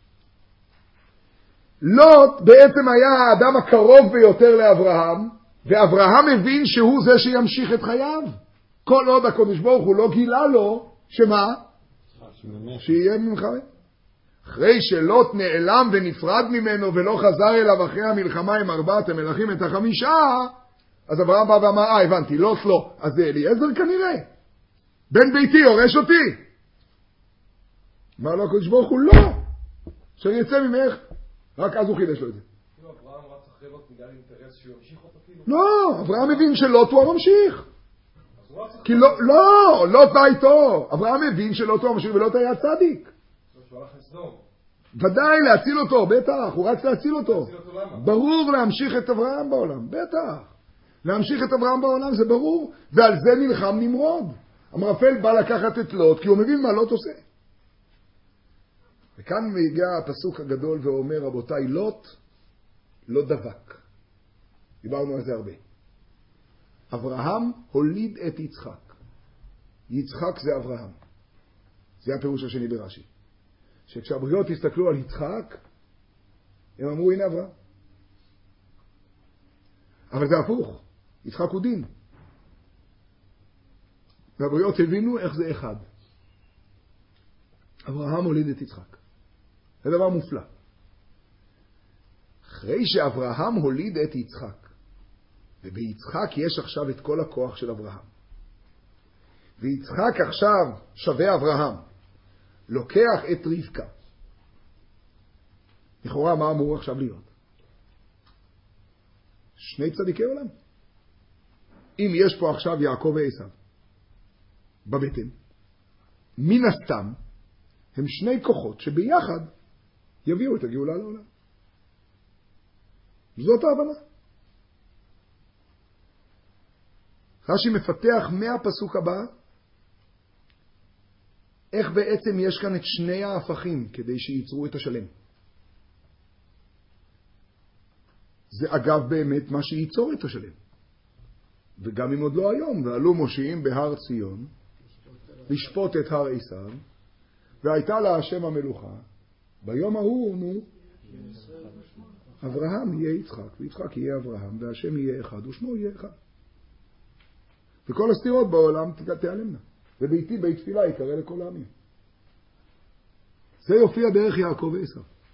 לוט בעצם היה האדם הקרוב ביותר לאברהם, ואברהם הבין שהוא זה שימשיך את חייו. כל עוד הקדוש ברוך הוא לא גילה לו, שמה? שיהיה ממך. אחרי שלוט נעלם ונפרד ממנו ולא חזר אליו אחרי המלחמה עם ארבעת המלכים את החמישה, אז אברהם בא ואמר, אה, הבנתי, לוט לא. אז זה אליעזר כנראה. בן ביתי יורש אותי. אמר לו הקדוש ברוך הוא, לא. שאני יצא ממך. רק אז הוא חידש לו את זה. כאילו אברהם רץ אחרי לוט בגלל אינטרס שהוא ימשיך אותו כאילו? לא, אברהם הבין שלוט הוא הממשיך. כי לא, לא, לוט בא איתו. אברהם הבין שלוט הוא הממשיך ולוט היה צדיק. שהוא הלך לסדום. ודאי, להציל אותו, בטח. הוא רץ להציל אותו. להציל אותו למה? ברור להמשיך את אברהם בעולם, בטח. להמשיך את אברהם בעולם זה ברור. ועל זה נלחם נמרוד. המרפל בא לקחת את לוט כי הוא מבין מה לוט עושה. וכאן מגיע הפסוק הגדול ואומר, רבותיי, לוט לא דבק. דיברנו על זה הרבה. אברהם הוליד את יצחק. יצחק זה אברהם. זה הפירוש השני ברש"י. שכשהבריות הסתכלו על יצחק, הם אמרו, הנה אברהם. אבל זה הפוך. יצחק הוא דין. והבריות הבינו איך זה אחד. אברהם הוליד את יצחק. זה דבר מופלא. אחרי שאברהם הוליד את יצחק, וביצחק יש עכשיו את כל הכוח של אברהם, ויצחק עכשיו שווה אברהם, לוקח את רבקה. לכאורה מה אמור עכשיו להיות? שני צדיקי עולם. אם יש פה עכשיו יעקב ועשיו בבטן, מן הסתם הם שני כוחות שביחד יביאו את הגאולה לעולם. זאת ההבנה. רש"י מפתח מהפסוק הבא איך בעצם יש כאן את שני ההפכים כדי שייצרו את השלם. זה אגב באמת מה שייצור את השלם. וגם אם עוד לא היום, ועלו מושיעים בהר ציון לשפוט את הר עשיו, והייתה לה השם המלוכה, ביום ההוא, נו, אברהם יהיה יצחק, ויצחק יהיה אברהם, והשם יהיה אחד, ושמו יהיה אחד. וכל הסתירות בעולם תיעלמנה. וביתי בית תפילה יקרא לכל העמים. זה יופיע דרך יעקב ועשיו.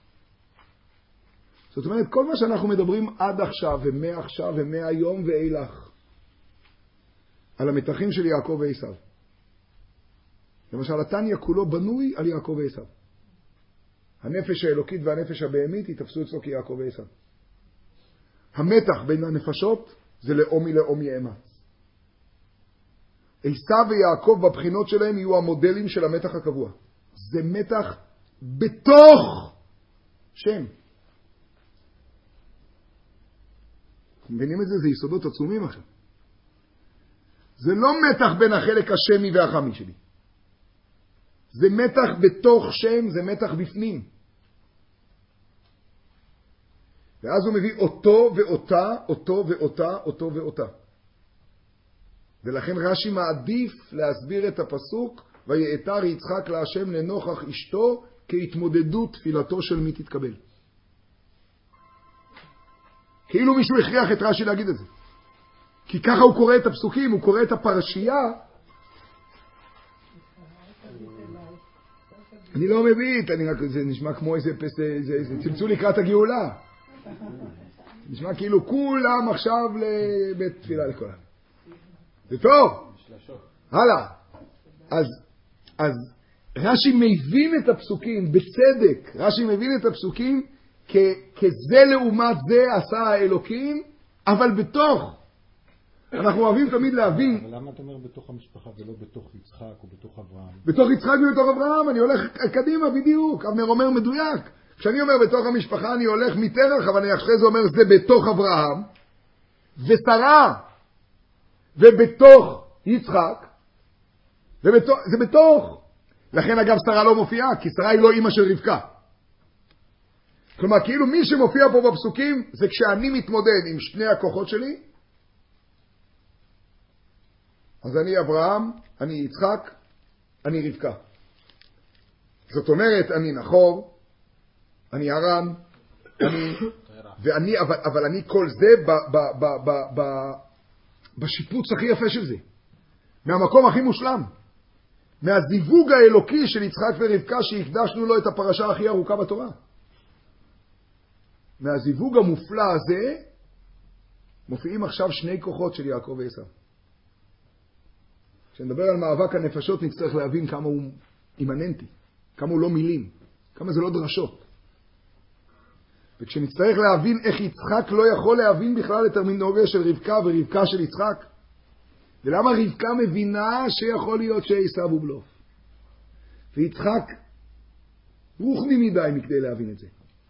זאת אומרת, כל מה שאנחנו מדברים עד עכשיו, ומעכשיו, ומהיום ואילך, על המתחים של יעקב ועשיו. למשל, התניא כולו בנוי על יעקב ועשיו. הנפש האלוקית והנפש הבהמית יתפסו אצלו כיעקב ועשיו. המתח בין הנפשות זה לאומי לאומי יאמץ. עשיו ויעקב בבחינות שלהם יהיו המודלים של המתח הקבוע. זה מתח בתוך שם. מבינים את זה? זה יסודות עצומים עכשיו. זה לא מתח בין החלק השמי והחמי שלי. זה מתח בתוך שם, זה מתח בפנים. ואז הוא מביא אותו ואותה, אותו ואותה, אותו ואותה. ולכן רש"י מעדיף להסביר את הפסוק, ויעתר יצחק להשם לנוכח אשתו, כהתמודדות תפילתו של מי תתקבל. כאילו מישהו הכריח את רש"י להגיד את זה. כי ככה הוא קורא את הפסוקים, הוא קורא את הפרשייה. אני לא מביט, אני רק, זה נשמע כמו איזה, איזה, איזה, איזה צלצול לקראת הגאולה. נשמע כאילו כולם עכשיו לבית תפילה לכולם. זה טוב. הלאה. אז, אז רש"י מבין את הפסוקים בצדק. רש"י מבין את הפסוקים כ, כזה לעומת זה עשה האלוקים, אבל בתוך. אנחנו אוהבים תמיד להבין. אבל למה אתה אומר בתוך המשפחה ולא בתוך יצחק או בתוך אברהם? בתוך יצחק ובתוך אברהם, אני הולך קדימה בדיוק. אבנר אומר מדויק. כשאני אומר בתוך המשפחה אני הולך מתרח, אבל אני אחרי זה אומר זה בתוך אברהם ושרה ובתוך יצחק ובתוך, זה בתוך. לכן אגב שרה לא מופיעה, כי שרה היא לא אמא של רבקה. כלומר כאילו מי שמופיע פה בפסוקים זה כשאני מתמודד עם שני הכוחות שלי, אז אני אברהם, אני יצחק, אני רבקה. זאת אומרת אני נחור, אני הרן, אני, ואני, אבל, אבל אני כל זה ב, ב, ב, ב, ב, בשיפוץ הכי יפה של זה. מהמקום הכי מושלם. מהזיווג האלוקי של יצחק ורבקה שהקדשנו לו את הפרשה הכי ארוכה בתורה. מהזיווג המופלא הזה מופיעים עכשיו שני כוחות של יעקב ועשיו. כשנדבר על מאבק הנפשות נצטרך להבין כמה הוא אימננטי, כמה הוא לא מילים, כמה זה לא דרשות. וכשנצטרך להבין איך יצחק לא יכול להבין בכלל את טרמינולוגיה של רבקה ורבקה של יצחק, ולמה רבקה מבינה שיכול להיות שעשיו הוא בלוף. ויצחק רוחני מדי מכדי להבין את זה.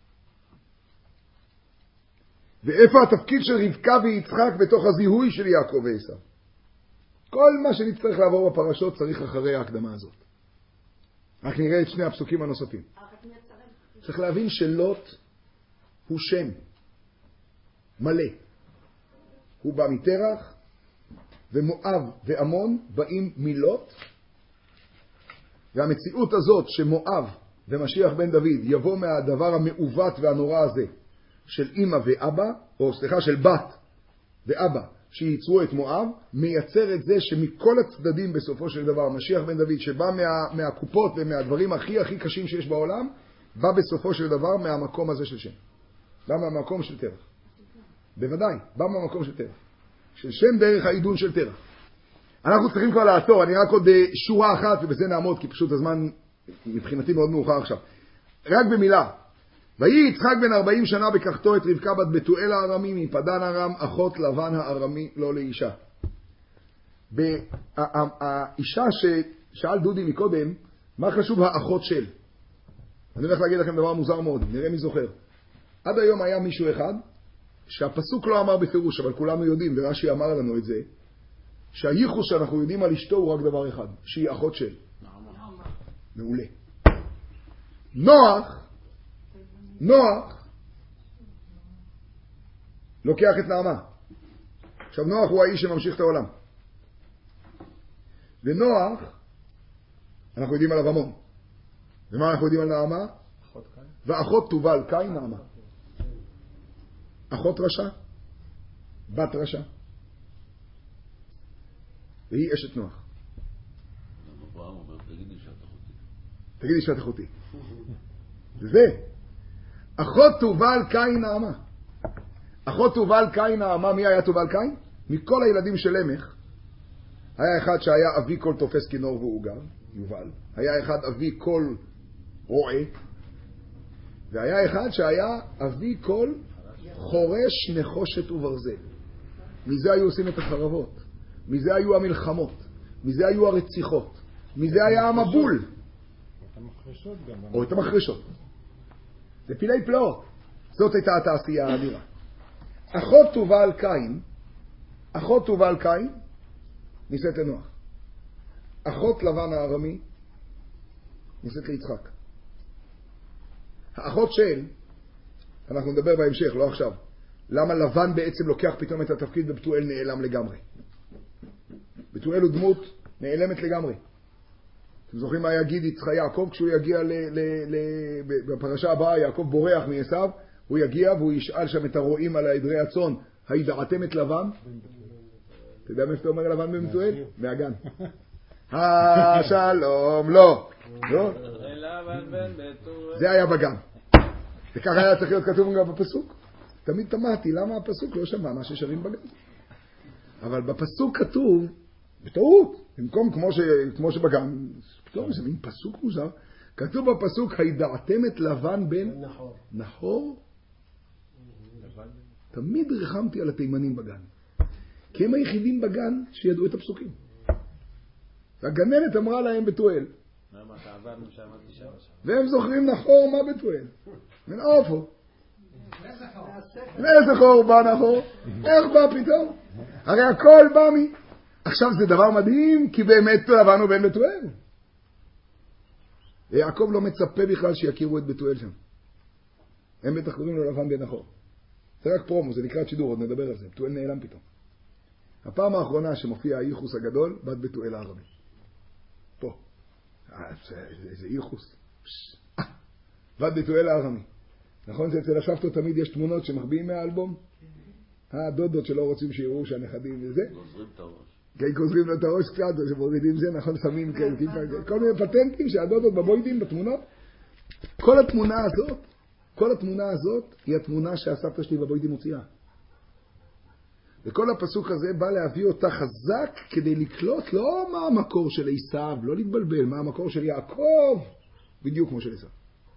ואיפה התפקיד של רבקה ויצחק בתוך הזיהוי של יעקב ועשיו. כל מה שנצטרך לעבור בפרשות צריך אחרי ההקדמה הזאת. רק נראה את שני הפסוקים הנוספים. צריך להבין שלוט הוא שם מלא. הוא בא מתרח, ומואב ועמון באים מלוט, והמציאות הזאת שמואב ומשיח בן דוד יבוא מהדבר המעוות והנורא הזה של אמא ואבא, או סליחה של בת ואבא, שייצרו את מואב, מייצר את זה שמכל הצדדים בסופו של דבר, משיח בן דוד שבא מה, מהקופות ומהדברים הכי הכי קשים שיש בעולם, בא בסופו של דבר מהמקום הזה של שם. בא מהמקום של תרח. בוודאי, בא מהמקום של תרח. של שם דרך העידון של תרח. אנחנו צריכים כבר לעצור, אני רק עוד שורה אחת ובזה נעמוד, כי פשוט הזמן מבחינתי מאוד מאוחר עכשיו. רק במילה. ויהי יצחק בן ארבעים שנה בקחתו את רבקה בת בתואל הארמי מפדן ארם, אחות לבן הארמי לא לאישה. האישה ששאל דודי מקודם, מה חשוב האחות של? אני הולך להגיד לכם דבר מוזר מאוד, נראה מי זוכר. עד היום היה מישהו אחד, שהפסוק לא אמר בפירוש, אבל כולנו יודעים, ורש"י אמר לנו את זה, שהייחוס שאנחנו יודעים על אשתו הוא רק דבר אחד, שהיא אחות של. מעולה. נוח, נוח, לוקח את נעמה. עכשיו נוח הוא האיש שממשיך את העולם. ונוח, אנחנו יודעים עליו המון. ומה אנחנו יודעים על נעמה? ואחות תובל, קין נעמה. אחות רשע, בת רשע. והיא אשת נוח. אברהם אומר, תגידי שאת אחותי. תגידי שאת אחותי. זה זה. אחות תובל קין נעמה. אחות תובל קין נעמה, מי היה תובל קין? מכל הילדים של למך, היה אחד שהיה אבי כל תופס כינור ועוגר, יובל. היה אחד אבי כל רועה, והיה אחד שהיה אבי כל חורש נחושת וברזל. מזה היו עושים את החרבות, מזה היו המלחמות, מזה היו הרציחות, מזה היה המבול. או את המחרשות. זה פילי פלאות. זאת הייתה התעשייה האדירה. אחות תובל קין, אחות תובל קין, נישאת לנוח. אחות לבן הארמי, נישאת ליצחק. האחות של, אנחנו נדבר בהמשך, לא עכשיו. למה לבן בעצם לוקח פתאום את התפקיד ובתואל נעלם לגמרי? בתואל הוא דמות נעלמת לגמרי. אתם זוכרים מה יגיד יצחק יעקב כשהוא יגיע ל, ל, ל, בפרשה הבאה, יעקב בורח מעשיו, הוא יגיע והוא ישאל שם את הרועים על העדרי הצאן, הידעתם את לבן? אתה יודע מאיפה אתה אומר לבן במתואל? מהגן. השלום, לא. לא? זה היה בגן. וככה היה צריך להיות כתוב גם בפסוק. תמיד תמהתי למה הפסוק לא שמע מה ששרים בגן. אבל בפסוק כתוב, בטעות, במקום כמו, ש, כמו שבגן, פתאום זה מין פסוק מוזר, כתוב בפסוק, הידעתם את לבן בן נחור. נחור? תמיד רחמתי על התימנים בגן. כי הם היחידים בגן שידעו את הפסוקים. והגננת אמרה להם בתואל. והם זוכרים נחור מה בתואל. מן איפה? מאיזה חור בא נחור? איך בא פתאום? הרי הכל בא מי. עכשיו זה דבר מדהים, כי באמת לבן הוא בן בתואל. ויעקב לא מצפה בכלל שיכירו את בתואל שם. הם בטח קוראים לו לבן בן נחור. זה רק פרומו, זה לקראת שידור, עוד נדבר על זה. בתואל נעלם פתאום. הפעם האחרונה שמופיע הייחוס הגדול, בת בתואל הערבי. פה. איזה ייחוס. בת בתואל הערבי. נכון שאצל השבתות תמיד יש תמונות שמחביאים מהאלבום? הדודות שלא רוצים שיראו שהנכדים וזה. גוזרים את הראש. כן, גוזרים את הראש קצת, שמורידים זה, נכון, שמים כל מיני פטנטים שהדודות בבוידים בתמונות. כל התמונה הזאת, כל התמונה הזאת היא התמונה שהסבתא שלי בבוידים מוציאה. וכל הפסוק הזה בא להביא אותה חזק כדי לקלוט לא מה המקור של עשיו, לא להתבלבל, מה המקור של יעקב, בדיוק כמו של עשיו.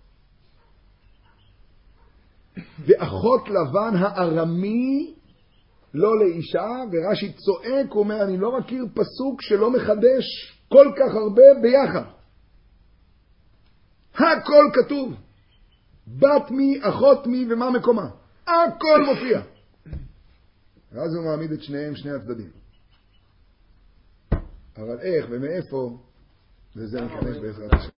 ואחות לבן הארמי לא לאישה, ורש"י צועק, הוא אומר, אני לא מכיר פסוק שלא מחדש כל כך הרבה ביחד. הכל כתוב. בת מי, אחות מי ומה מקומה. הכל מופיע. ואז הוא מעמיד את שניהם, שני הצדדים. אבל איך ומאיפה, וזה ניכנס בעזרת השם.